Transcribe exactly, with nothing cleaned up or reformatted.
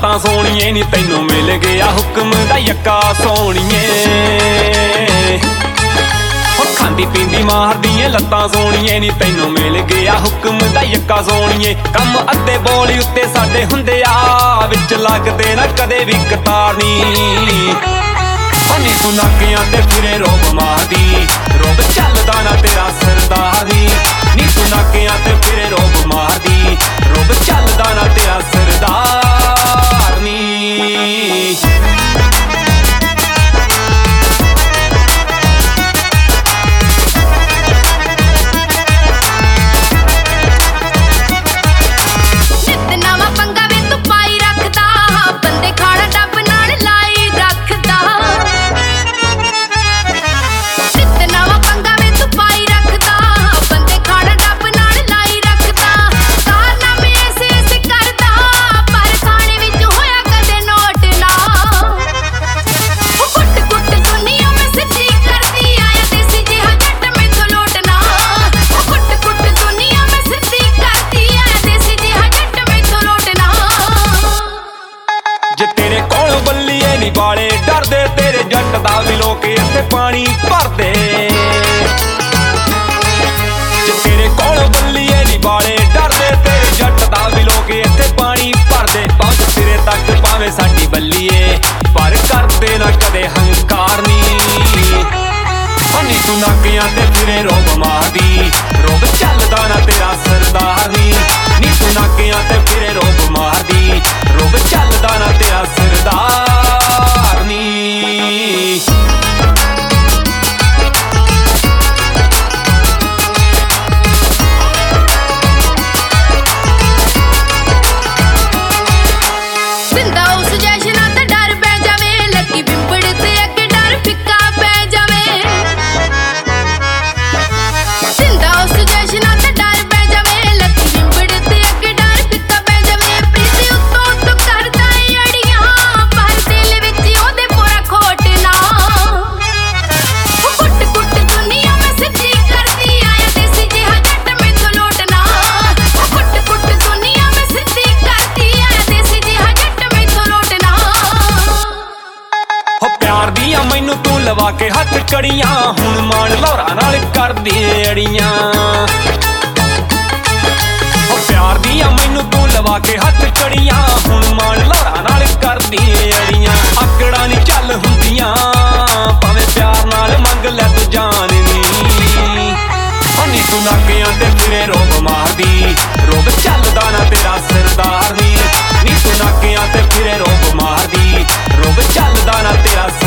लत्तां सोहणीए नी तैनू मिल गया हुक्म दा यक्का सोहणीए। खांदी पींदी मारदी लत्तां सोहणीए नी तैनू मिल गया हुक्म दा यक्का सोहणीए। कम अद्धे बोल उत्ते साडे हुंदे आ विच लगदे ना कदे भी कतार नी। नी तू नाकियां ते फिरे रोब मारदी रोब चलदा ना तेरा सरदारी। नी तू नाकियां ते फिरे रोब मारदी रोब चलदा ना तेरा सरदार नी। वाले डरदे तेरे जट दा भी लोग इत्थे पानी भरदे। जे तेरे कोल बल्लीए नी वाले डरदे तेरे जट दा भी लोग इत्थे पानी भरदे। पहुंच सिरे तक भावें साडी बल्लीए पर करदे ना कदे हंकार नी। नी तू नाकियां ते फिरे रोब मारदी रोब चलदा ना तेरा सरदार नी। नी तू नाकियां ते फिरे रोब मारदी रोब चलदा ना तेरा सरदार नी। मैनू तू लवा के हथ कड़ियां हुण मान लौरा नाल कर दे अड़ियां। प्यार दियां मैनू तू लवा के हथ कड़ियां हुण मान लौरा नाल कर दे अड़ियां। आकड़ा नी चल हुंदियां भावें प्यार नाल मंग लै तू जान नी। नी तू नाकियां ते फिरे रोब मारदी रोब चलदा ना तेरा सरदार नी। नी तू नाकियां ते फिरे रोब मारदी रोब चलदा ना तेरा